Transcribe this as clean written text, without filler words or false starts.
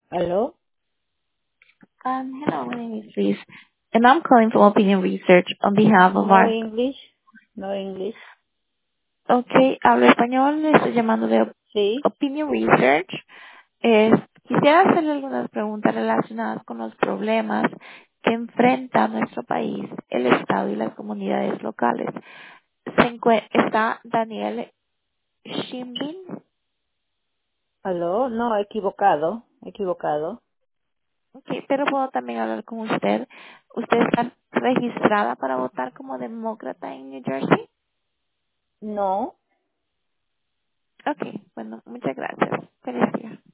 Hello? Hello, my name is Reese, and I'm calling from Opinion Research on behalf of No our... English? No English? Okay, hablo español, le estoy llamando de Sí. Opinion Research. Eh, Quisiera hacerle algunas preguntas relacionadas con los problemas que enfrenta nuestro país, el Estado y las comunidades locales. Está Daniel Shimbin, Hello? No, equivocado. Equivocado. okay, pero puedo también hablar con usted. ¿Usted está registrada para votar como demócrata en New Jersey? No. Ok, bueno, muchas gracias. Feliz día.